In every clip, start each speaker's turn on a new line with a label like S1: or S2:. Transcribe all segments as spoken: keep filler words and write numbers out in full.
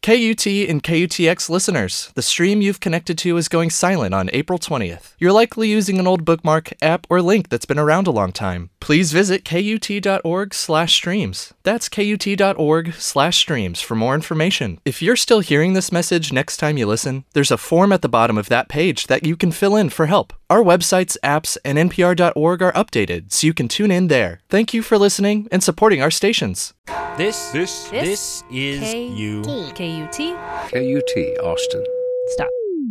S1: K U T and K U T X listeners, the stream you've connected to is going silent on April twentieth. You're likely using an old bookmark, app, or link that's been around a long time. Please visit kut.org slash streams. That's kut.org slash streams for more information. If you're still hearing this message next time you listen, there's a form at the bottom of that page that you can fill in for help. Our websites, apps, and N P R dot org are updated, so you can tune in there. Thank you for listening and supporting our stations.
S2: This,
S3: This,
S2: this, is
S4: K-
S2: you.
S4: K U T.
S3: K U T, Austin.
S4: Stop.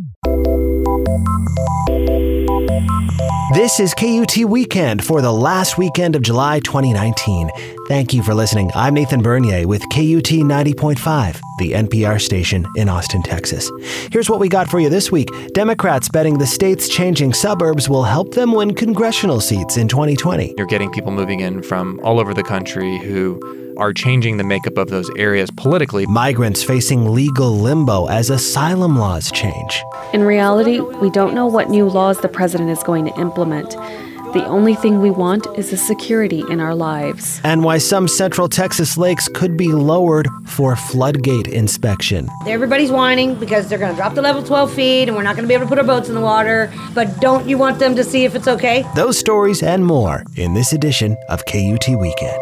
S5: This is K U T Weekend for the last weekend of July twenty nineteen. Thank you for listening. I'm Nathan Bernier with K U T ninety point five, the N P R station in Austin, Texas. Here's what we got for you this week. Democrats betting the state's changing suburbs will help them win congressional seats in twenty twenty.
S6: You're getting people moving in from all over the country who are changing the makeup of those areas politically.
S5: Migrants facing legal limbo as asylum laws change.
S7: In reality, we don't know what new laws the president is going to implement. The only thing we want is the security in our lives.
S5: And why some Central Texas lakes could be lowered for floodgate inspection.
S8: Everybody's whining because they're going to drop the level twelve feet and we're not going to be able to put our boats in the water. But don't you want them to see if it's okay?
S5: Those stories and more in this edition of K U T Weekend.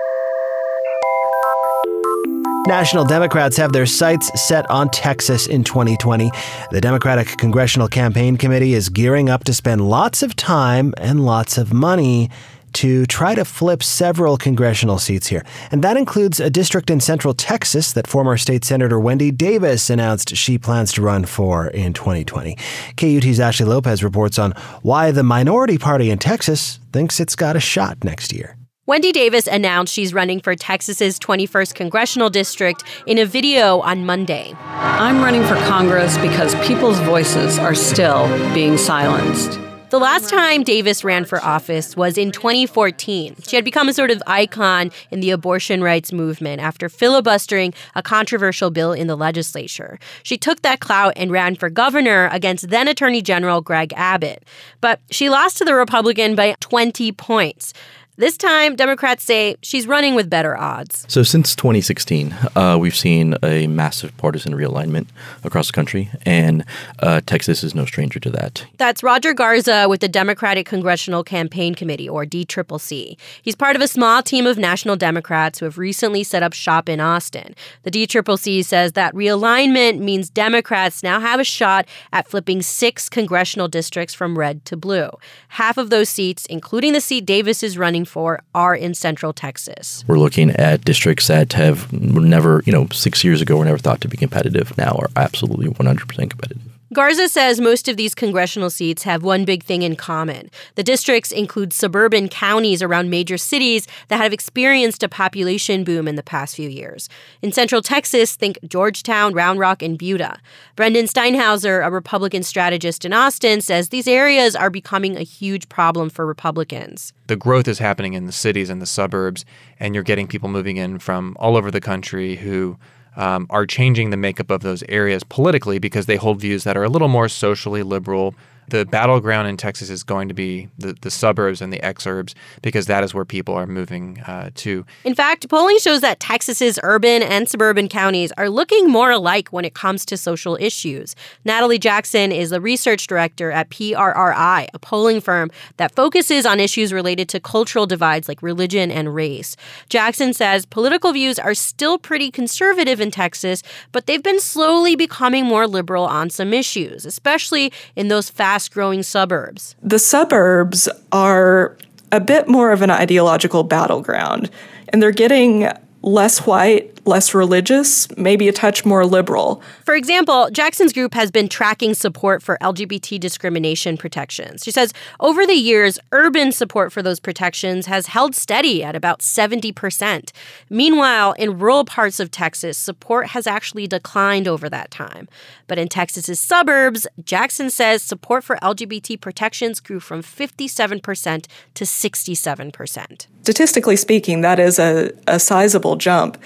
S5: National Democrats have their sights set on Texas in twenty twenty. The Democratic Congressional Campaign Committee is gearing up to spend lots of time and lots of money to try to flip several congressional seats here. And that includes a district in Central Texas that former State Senator Wendy Davis announced she plans to run for in twenty twenty. K U T's Ashley Lopez reports on why the minority party in Texas thinks it's got a shot next year.
S9: Wendy Davis announced she's running for Texas's twenty-first congressional district in a video on Monday.
S10: I'm running for Congress because people's voices are still being silenced.
S9: The last time Davis ran for office was in twenty fourteen. She had become a sort of icon in the abortion rights movement after filibustering a controversial bill in the legislature. She took that clout and ran for governor against then Attorney General Greg Abbott. But she lost to the Republican by twenty points. This time, Democrats say she's running with better odds.
S11: So since twenty sixteen, uh, we've seen a massive partisan realignment across the country, and uh, Texas is no stranger to that.
S9: That's Roger Garza with the Democratic Congressional Campaign Committee, or D C C C. He's part of a small team of national Democrats who have recently set up shop in Austin. The D C C C says that realignment means Democrats now have a shot at flipping six congressional districts from red to blue. Half of those seats, including the seat Davis is running for, are in Central Texas.
S11: We're looking at districts that have never, you know, six years ago were never thought to be competitive, now are absolutely one hundred percent competitive.
S9: Garza says most of these congressional seats have one big thing in common. The districts include suburban counties around major cities that have experienced a population boom in the past few years. In Central Texas, think Georgetown, Round Rock, and Buda. Brendan Steinhauser, a Republican strategist in Austin, says these areas are becoming a huge problem for Republicans.
S6: The growth is happening in the cities and the suburbs, and you're getting people moving in from all over the country who Um, are changing the makeup of those areas politically because they hold views that are a little more socially liberal. The battleground in Texas is going to be the, the suburbs and the exurbs because that is where people are moving uh, to.
S9: In fact, polling shows that Texas's urban and suburban counties are looking more alike when it comes to social issues. Natalie Jackson is the research director at P R R I, a polling firm that focuses on issues related to cultural divides like religion and race. Jackson says political views are still pretty conservative in Texas, but they've been slowly becoming more liberal on some issues, especially in those fast fast-growing suburbs.
S12: The suburbs are a bit more of an ideological battleground, and they're getting less white, less religious, maybe a touch more liberal.
S9: For example, Jackson's group has been tracking support for L G B T discrimination protections. She says over the years, urban support for those protections has held steady at about seventy percent. Meanwhile, in rural parts of Texas, support has actually declined over that time. But in Texas's suburbs, Jackson says support for L G B T protections grew from fifty-seven percent to sixty-seven percent.
S12: Statistically speaking, that is a, a sizable jump.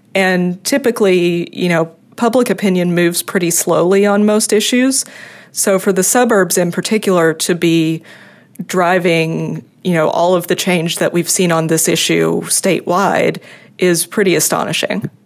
S12: And typically, you know, public opinion moves pretty slowly on most issues. So for the suburbs in particular to be driving, you know, all of the change that we've seen on this issue statewide is pretty astonishing.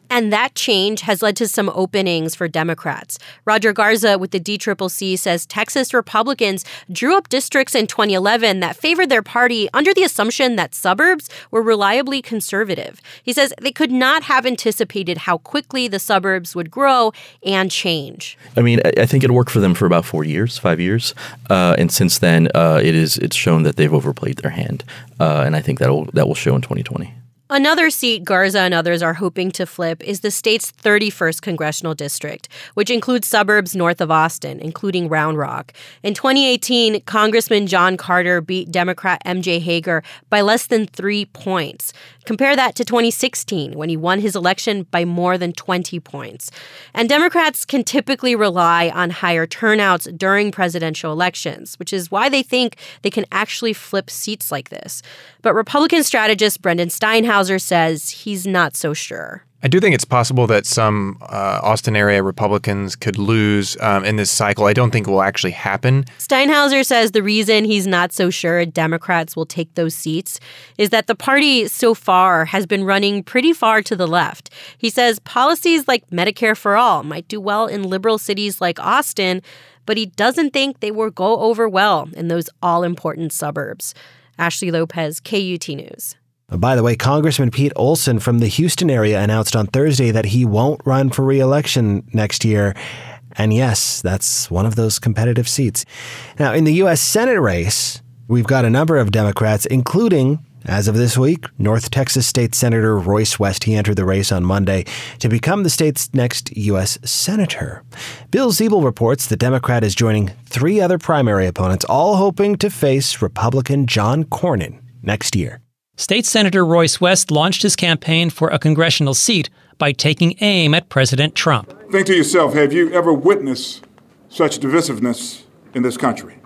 S9: And that change has led to some openings for Democrats. Roger Garza with the D C C C says Texas Republicans drew up districts in twenty eleven that favored their party under the assumption that suburbs were reliably conservative. He says they could not have anticipated how quickly the suburbs would grow and change.
S11: I mean, I think it worked for them for about four years, five years. Uh, and since then, uh, it is it's shown that they've overplayed their hand. Uh, and I think that will that will show in twenty twenty.
S9: Another seat Garza and others are hoping to flip is the state's thirty-first congressional district, which includes suburbs north of Austin, including Round Rock. In twenty eighteen, Congressman John Carter beat Democrat M J Hager by less than three points. Compare that to twenty sixteen, when he won his election by more than twenty points. And Democrats can typically rely on higher turnouts during presidential elections, which is why they think they can actually flip seats like this. But Republican strategist Brendan Steinhauser says he's not so sure.
S6: I do think it's possible that some uh, Austin area Republicans could lose um, in this cycle. I don't think it will actually happen.
S9: Steinhauser says the reason he's not so sure Democrats will take those seats is that the party so far has been running pretty far to the left. He says policies like Medicare for All might do well in liberal cities like Austin, but he doesn't think they will go over well in those all-important suburbs. Ashley Lopez, K U T News.
S5: By the way, Congressman Pete Olson from the Houston area announced on Thursday that he won't run for re-election next year. And yes, that's one of those competitive seats. Now, in the U S Senate race, we've got a number of Democrats, including, as of this week, North Texas State Senator Royce West. He entered the race on Monday to become the state's next U S Senator. Bill Siebel reports the Democrat is joining three other primary opponents, all hoping to face Republican John Cornyn next year.
S2: State Senator Royce West launched his campaign for a congressional seat by taking aim at President Trump.
S3: Think to yourself, have you ever witnessed such divisiveness in this country?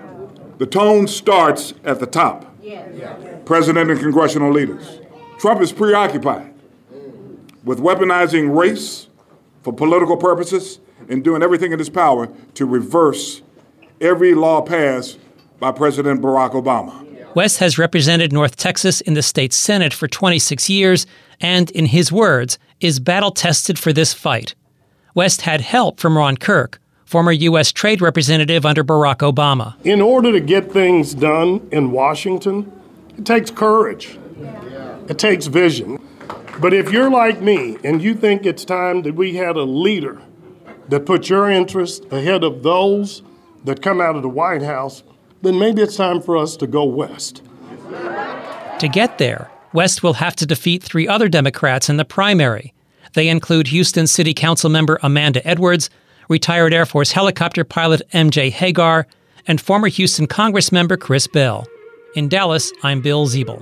S3: The tone starts at the top. President and congressional leaders. Trump is preoccupied with weaponizing race for political purposes and doing everything in his power to reverse every law passed by President Barack Obama.
S2: West has represented North Texas in the state Senate for twenty-six years and, in his words, is battle-tested for this fight. West had help from Ron Kirk, former U S trade representative under Barack Obama.
S4: In order to get things done in Washington, it takes courage. It takes vision. But if you're like me and you think it's time that we had a leader that puts your interests ahead of those that come out of the White House, then maybe it's time for us to go west.
S2: To get there, West will have to defeat three other Democrats in the primary. They include Houston City Council member Amanda Edwards, retired Air Force helicopter pilot M J Hagar, and former Houston Congress member Chris Bell. In Dallas, I'm Bill Siebel.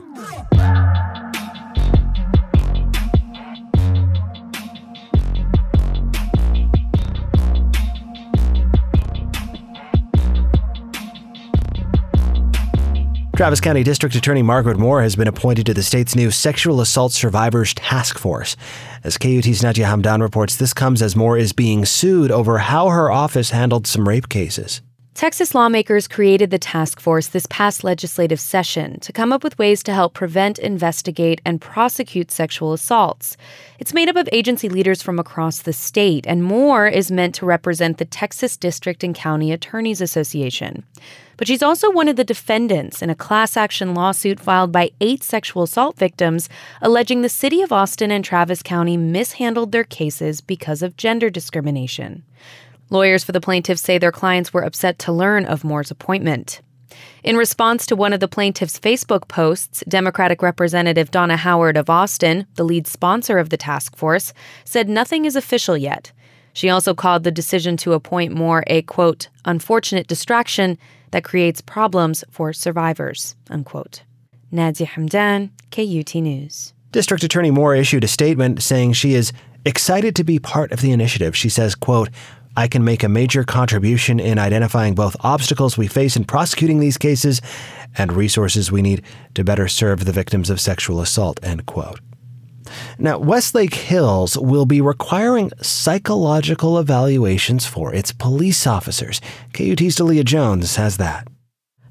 S5: Travis County District Attorney Margaret Moore has been appointed to the state's new Sexual Assault Survivors Task Force. As K U T's Nadia Hamdan reports, this comes as Moore is being sued over how her office handled some rape cases.
S7: Texas lawmakers created the task force this past legislative session to come up with ways to help prevent, investigate, and prosecute sexual assaults. It's made up of agency leaders from across the state, and Moore is meant to represent the Texas District and County Attorneys Association. But she's also one of the defendants in a class action lawsuit filed by eight sexual assault victims, alleging the city of Austin and Travis County mishandled their cases because of gender discrimination. Lawyers for the plaintiffs say their clients were upset to learn of Moore's appointment. In response to one of the plaintiffs' Facebook posts, Democratic Representative Donna Howard of Austin, the lead sponsor of the task force, said nothing is official yet. She also called the decision to appoint Moore a, quote, unfortunate distraction that creates problems for survivors, unquote. Nadia Hamdan, K U T News.
S5: District Attorney Moore issued a statement saying she is excited to be part of the initiative. She says, quote, I can make a major contribution in identifying both obstacles we face in prosecuting these cases and resources we need to better serve the victims of sexual assault, end quote. Now, Westlake Hills will be requiring psychological evaluations for its police officers. K U T's Dalia Jones has that.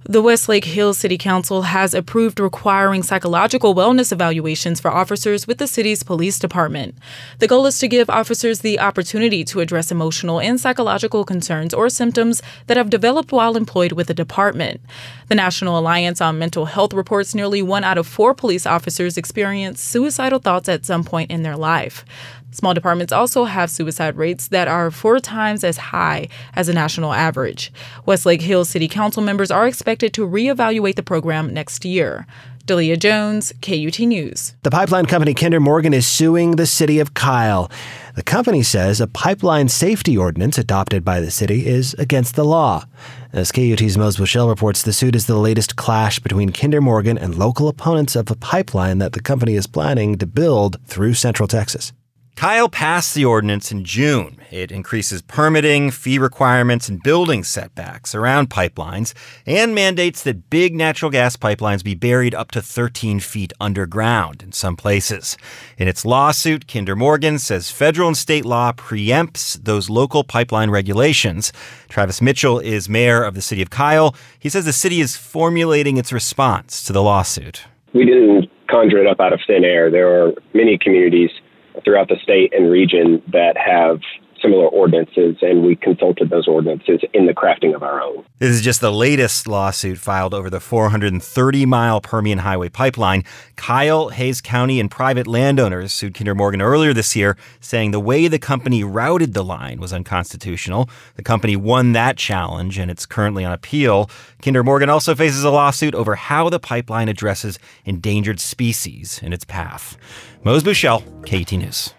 S13: The Westlake Hills City Council has approved requiring psychological wellness evaluations for officers with the city's police department. The goal is to give officers the opportunity to address emotional and psychological concerns or symptoms that have developed while employed with the department. The National Alliance on Mental Health reports nearly one out of four police officers experience suicidal thoughts at some point in their life. Small departments also have suicide rates that are four times as high as the national average. Westlake Hills City Council members are expected to reevaluate the program next year. Dalia Jones, K U T News.
S5: The pipeline company Kinder Morgan is suing the city of Kyle. The company says a pipeline safety ordinance adopted by the city is against the law. As K U T's Mose Bushell reports, the suit is the latest clash between Kinder Morgan and local opponents of a pipeline that the company is planning to build through Central Texas.
S14: Kyle passed the ordinance in June. It increases permitting, fee requirements, and building setbacks around pipelines, and mandates that big natural gas pipelines be buried up to thirteen feet underground in some places. In its lawsuit, Kinder Morgan says federal and state law preempts those local pipeline regulations. Travis Mitchell is mayor of the city of Kyle. He says the city is formulating its response to the lawsuit.
S15: We didn't conjure it up out of thin air. There are many communities throughout the state and region that have similar ordinances, and we consulted those ordinances in the crafting of our own.
S14: This is just the latest lawsuit filed over the four hundred thirty mile Permian Highway pipeline. Kyle, Hays County, and private landowners sued Kinder Morgan earlier this year, saying the way the company routed the line was unconstitutional. The company won that challenge, and it's currently on appeal. Kinder Morgan also faces a lawsuit over how the pipeline addresses endangered species in its path. Mose Bushell, K U T News.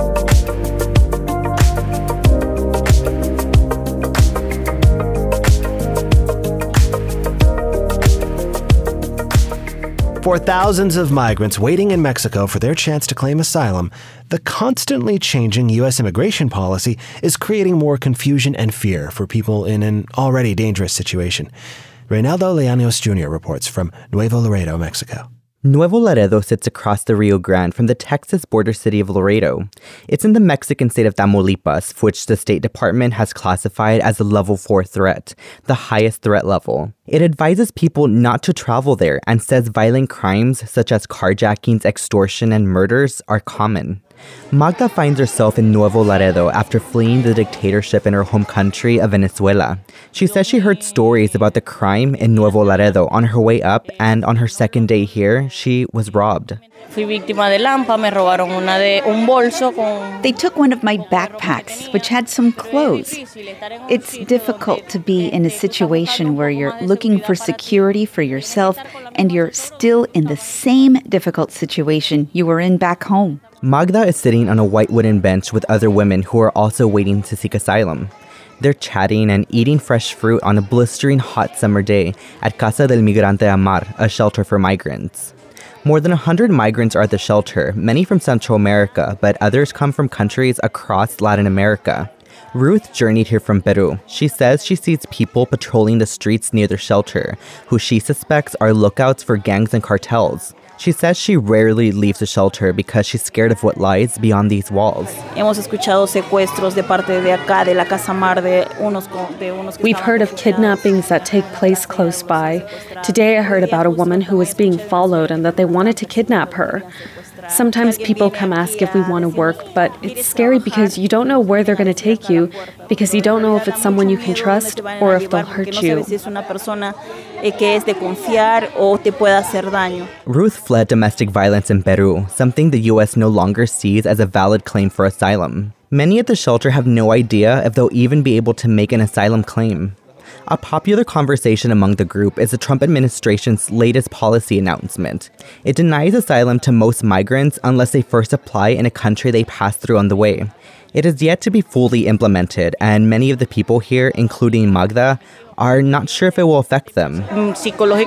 S5: For thousands of migrants waiting in Mexico for their chance to claim asylum, the constantly changing U S immigration policy is creating more confusion and fear for people in an already dangerous situation. Reynaldo Leanos Junior reports from Nuevo Laredo, Mexico.
S16: Nuevo Laredo sits across the Rio Grande from the Texas border city of Laredo. It's in the Mexican state of Tamaulipas, which the State Department has classified as a level four threat, the highest threat level. It advises people not to travel there and says violent crimes such as carjackings, extortion, and murders are common. Magda finds herself in Nuevo Laredo after fleeing the dictatorship in her home country of Venezuela. She says she heard stories about the crime in Nuevo Laredo on her way up, and on her second day here, she was robbed.
S17: They took one of my backpacks, which had some clothes. It's difficult to be in a situation where you're looking for security for yourself and you're still in the same difficult situation you were in back home.
S16: Magda is sitting on a white wooden bench with other women who are also waiting to seek asylum. They're chatting and eating fresh fruit on a blistering hot summer day at Casa del Migrante Amar, a shelter for migrants. More than one hundred migrants are at the shelter, many from Central America, but others come from countries across Latin America. Ruth journeyed here from Peru. She says she sees people patrolling the streets near their shelter, who she suspects are lookouts for gangs and cartels. She says she rarely leaves the shelter because she's scared of what lies beyond these walls.
S18: We've heard of kidnappings that take place close by. Today I heard about a woman who was being followed and that they wanted to kidnap her. Sometimes people come ask if we want to work, but it's scary because you don't know where they're going to take you, because you don't know if it's someone you can trust or if they'll hurt you.
S16: Ruth fled domestic violence in Peru, something the U S no longer sees as a valid claim for asylum. Many at the shelter have no idea if they'll even be able to make an asylum claim. A popular conversation among the group is the Trump administration's latest policy announcement. It denies asylum to most migrants unless they first apply in a country they pass through on the way. It is yet to be fully implemented, and many of the people here, including Magda, are not sure if it will affect them.
S17: It's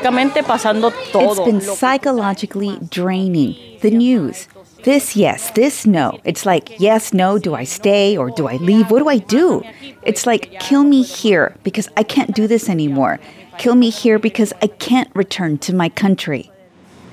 S17: been psychologically draining. The news. This yes, this no. It's like, yes, no, do I stay or do I leave? What do I do? It's like, kill me here because I can't do this anymore. Kill me here because I can't return to my country.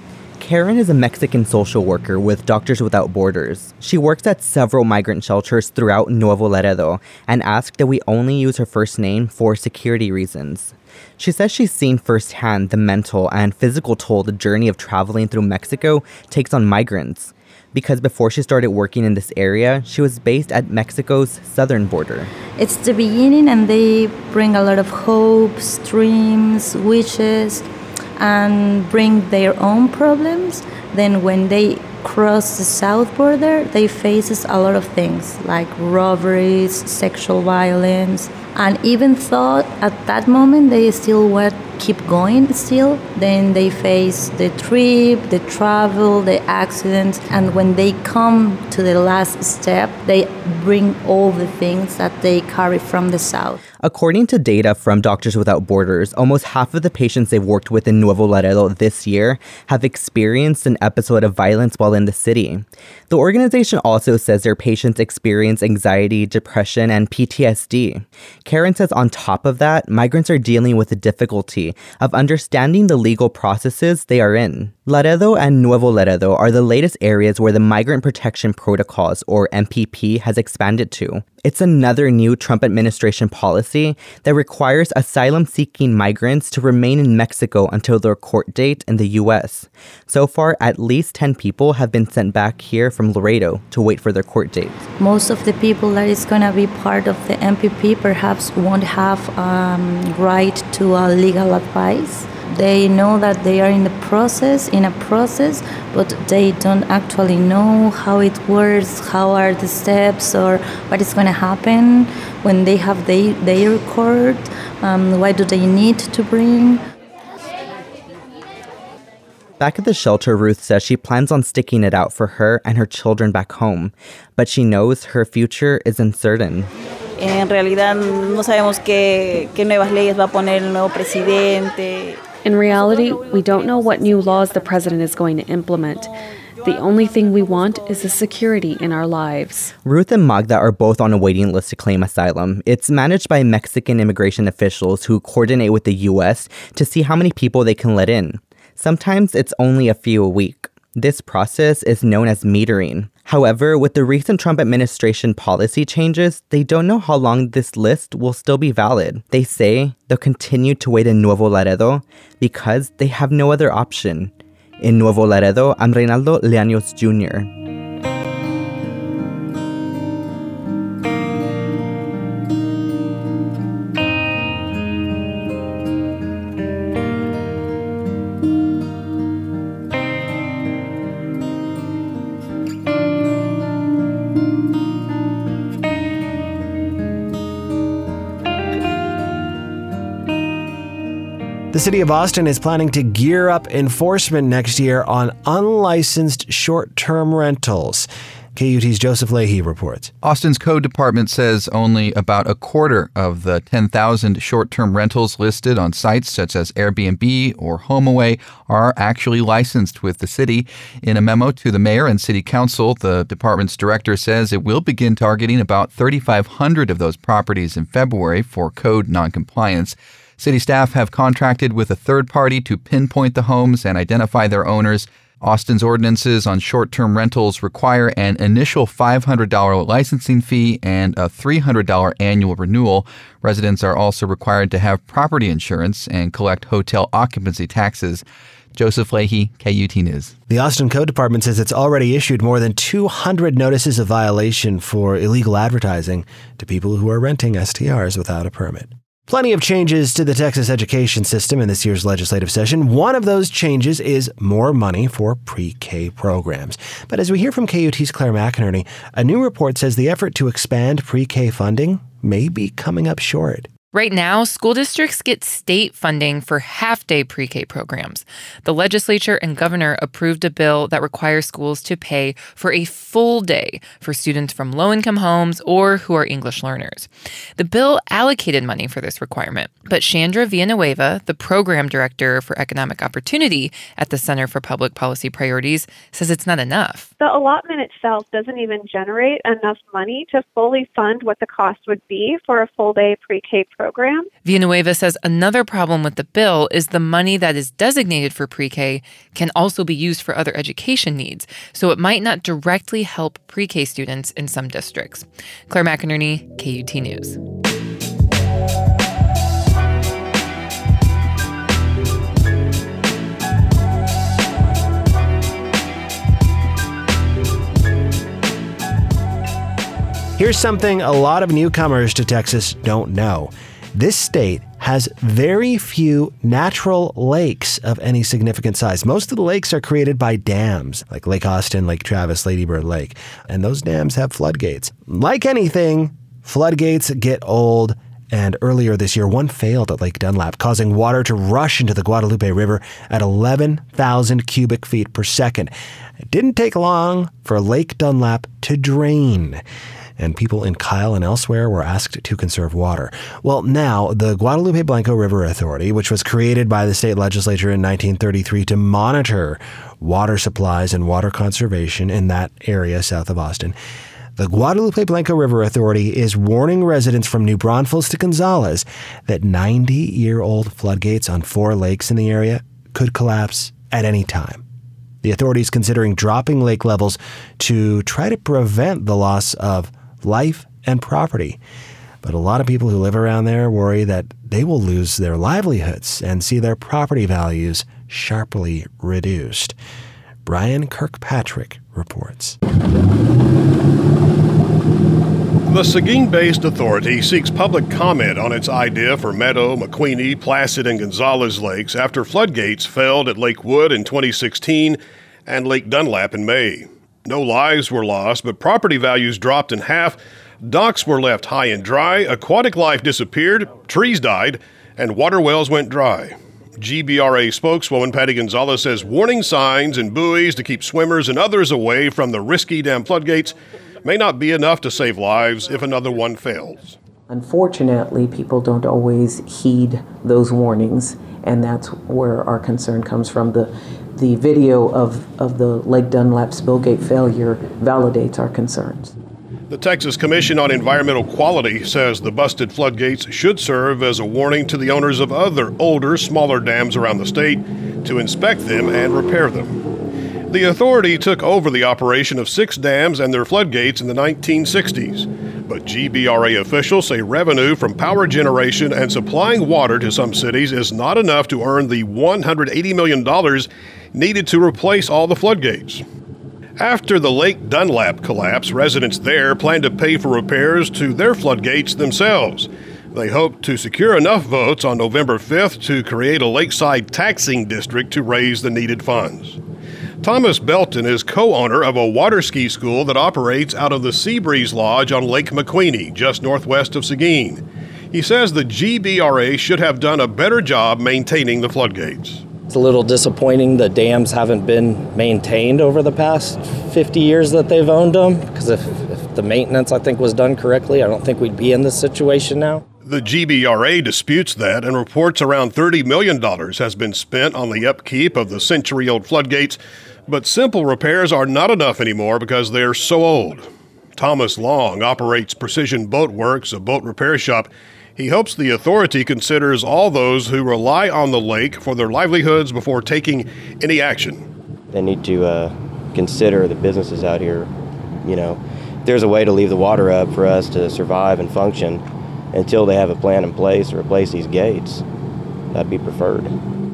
S16: Karen is a Mexican social worker with Doctors Without Borders. She works at several migrant shelters throughout Nuevo Laredo and asked that we only use her first name for security reasons. She says she's seen firsthand the mental and physical toll the journey of traveling through Mexico takes on migrants. Because before she started working in this area, she was based at Mexico's southern border.
S19: It's the beginning, and they bring a lot of hopes, dreams, wishes, and bring their own problems. Then when they cross the south border, they face a lot of things like robberies, sexual violence, and even thought at that moment they still want keep going still, then they face the trip, the travel, the accidents, and when they come to the last step, they bring all the things that they carry from the south.
S16: According to data from Doctors Without Borders, almost half of the patients they've worked with in Nuevo Laredo this year have experienced an episode of violence while in the city. The organization also says their patients experience anxiety, depression, and P T S D. Karen says on top of that, migrants are dealing with the difficulty of understanding the legal processes they are in. Laredo and Nuevo Laredo are the latest areas where the Migrant Protection Protocols, or M P P, has expanded to. It's another new Trump administration policy that requires asylum-seeking migrants to remain in Mexico until their court date in the U S. So far, at least ten people have been sent back here from Laredo to wait for their court dates.
S19: Most of the people that is going to be part of the M P P perhaps won't have um, right to uh, legal advice. They know that they are in the process, in a process, but they don't actually know how it works, how are the steps, or what is going to happen when they have they, their court, um, what do they need to bring.
S16: Back at the shelter, Ruth says she plans on sticking it out for her and her children back home, but she knows her future is uncertain.
S20: En realidad no sabemos qué, qué nuevas leyes va a poner el nuevo presidente.
S18: In reality, we don't know what new laws the president is going to implement. The only thing we want is the security in our lives.
S16: Ruth and Magda are both on a waiting list to claim asylum. It's managed by Mexican immigration officials who coordinate with the U S to see how many people they can let in. Sometimes it's only a few a week. This process is known as metering. However, with the recent Trump administration policy changes, they don't know how long this list will still be valid. They say they'll continue to wait in Nuevo Laredo because they have no other option. In Nuevo Laredo, I'm Reynaldo Leaños Junior
S5: The city of Austin is planning to gear up enforcement next year on unlicensed short-term rentals. K U T's Joseph Leahy reports.
S21: Austin's code department says only about a quarter of the ten thousand short-term rentals listed on sites such as Airbnb or HomeAway are actually licensed with the city. In a memo to the mayor and city council, the department's director says it will begin targeting about thirty-five hundred of those properties in February for code noncompliance. City staff have contracted with a third party to pinpoint the homes and identify their owners. Austin's ordinances on short-term rentals require an initial five hundred dollars licensing fee and a three hundred dollars annual renewal. Residents are also required to have property insurance and collect hotel occupancy taxes. Joseph Leahy, K U T News.
S5: The Austin Code Department says it's already issued more than two hundred notices of violation for illegal advertising to people who are renting S T Rs without a permit. Plenty of changes to the Texas education system in this year's legislative session. One of those changes is more money for pre-K programs. But as we hear from K U T's Claire McInerney, a new report says the effort to expand pre-K funding may be coming up short.
S22: Right now, school districts get state funding for half-day pre-K programs. The legislature and governor approved a bill that requires schools to pay for a full day for students from low-income homes or who are English learners. The bill allocated money for this requirement, but Chandra Villanueva, the program director for economic opportunity at the Center for Public Policy Priorities, says it's not enough.
S23: The allotment itself doesn't even generate enough money to fully fund what the cost would be for a full-day pre-K program. program.
S22: Villanueva says another problem with the bill is the money that is designated for pre-K can also be used for other education needs, so it might not directly help pre-K students in some districts. Claire McInerney, K U T News.
S5: Here's something a lot of newcomers to Texas don't know. This state has very few natural lakes of any significant size. Most of the lakes are created by dams, like Lake Austin, Lake Travis, Lady Bird Lake, and those dams have floodgates. Like anything, floodgates get old, and earlier this year, one failed at Lake Dunlap, causing water to rush into the Guadalupe River at eleven thousand cubic feet per second. It didn't take long for Lake Dunlap to drain, and people in Kyle and elsewhere were asked to conserve water. Well, now, the Guadalupe Blanco River Authority, which was created by the state legislature in nineteen thirty-three to monitor water supplies and water conservation in that area south of Austin, the Guadalupe Blanco River Authority is warning residents from New Braunfels to Gonzales that ninety-year-old floodgates on four lakes in the area could collapse at any time. The authority is considering dropping lake levels to try to prevent the loss of life and property. But a lot of people who live around there worry that they will lose their livelihoods and see their property values sharply reduced. Brian Kirkpatrick reports.
S4: The Seguin-based authority seeks public comment on its idea for Meadow, McQueeney, Placid, and Gonzales lakes after floodgates failed at Lake Wood in twenty sixteen and Lake Dunlap in May. No lives were lost, but property values dropped in half, docks were left high and dry, aquatic life disappeared, trees died, and water wells went dry. G B R A spokeswoman Patty Gonzales says warning signs and buoys to keep swimmers and others away from the risky dam floodgates may not be enough to save lives if another one fails.
S1: Unfortunately, people don't always heed those warnings, and that's where our concern comes from. The The video of, of the Lake Dunlap spillgate failure validates our concerns.
S4: The Texas Commission on Environmental Quality says the busted floodgates should serve as a warning to the owners of other older, smaller dams around the state to inspect them and repair them. The authority took over the operation of six dams and their floodgates in the nineteen sixties, but G B R A officials say revenue from power generation and supplying water to some cities is not enough to earn the one hundred eighty million dollars needed to replace all the floodgates. After the Lake Dunlap collapse, residents there plan to pay for repairs to their floodgates themselves. They hope to secure enough votes on November fifth to create a lakeside taxing district to raise the needed funds. Thomas Belton is co-owner of a water ski school that operates out of the Seabreeze Lodge on Lake McQueeney, just northwest of Seguin. He says the G B R A should have done a better job maintaining the floodgates.
S8: It's a little disappointing the dams haven't been maintained over the past fifty years that they've owned them, because if, if the maintenance, I think, was done correctly, I don't think we'd be in this situation now.
S4: The G B R A disputes that and reports around thirty million dollars has been spent on the upkeep of the century-old floodgates, but simple repairs are not enough anymore because they're so old. Thomas Long operates Precision Boat Works, a boat repair shop. He hopes the authority considers all those who rely on the lake for their livelihoods before taking any action.
S10: They need to uh, consider the businesses out here. You know, if there's a way to leave the water up for us to survive and function until they have a plan in place to replace these gates, that'd be preferred.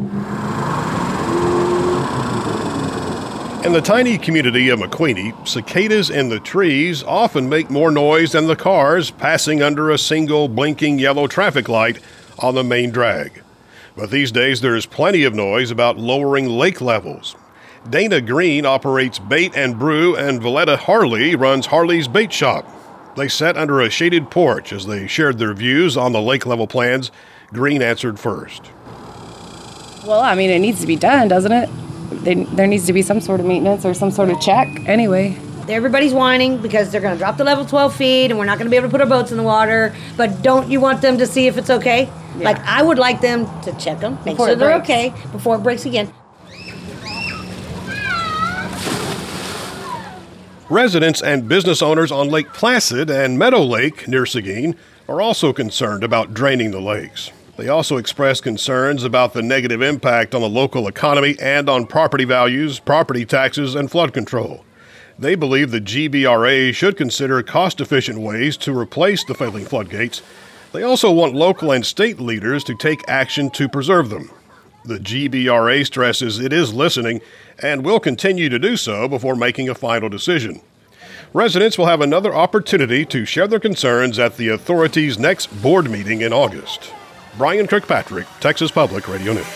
S4: In the tiny community of McQueeney, cicadas in the trees often make more noise than the cars passing under a single blinking yellow traffic light on the main drag. But these days there's plenty of noise about lowering lake levels. Dana Green operates Bait and Brew, and Valletta Harley runs Harley's Bait Shop. They sat under a shaded porch as they shared their views on the lake level plans. Green answered first.
S24: Well, I mean, it needs to be done, doesn't it? They, there needs to be some sort of maintenance or some sort of check anyway.
S25: Everybody's whining because they're going to drop the level twelve feet and we're not going to be able to put our boats in the water. But don't you want them to see if it's okay? Yeah. Like, I would like them to check them, make before sure they're okay before it breaks again.
S3: Residents and business owners on Lake Placid and Meadow Lake near Seguin are also concerned about draining the lakes. They also expressed concerns about the negative impact on the local economy and on property values, property taxes, and flood control. They believe the G B R A should consider cost-efficient ways to replace the failing floodgates. They also want local and state leaders to take action to preserve them. The G B R A stresses it is listening and will continue to do so before making a final decision. Residents will have another opportunity to share their concerns at the authority's next board meeting in August. Brian Kirkpatrick, Texas Public Radio News.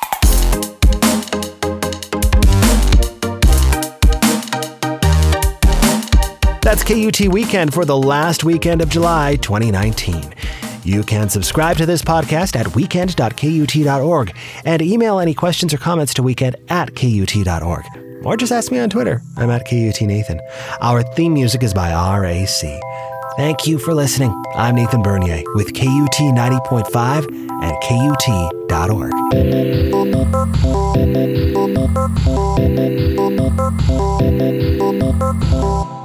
S5: That's K U T Weekend for the last weekend of July twenty nineteen. You can subscribe to this podcast at weekend dot k u t dot org and email any questions or comments to weekend at k u t dot org. Or just ask me on Twitter. I'm at K U T Nathan. Our theme music is by R A C. Thank you for listening. I'm Nathan Bernier with K U T ninety point five and K U T dot org.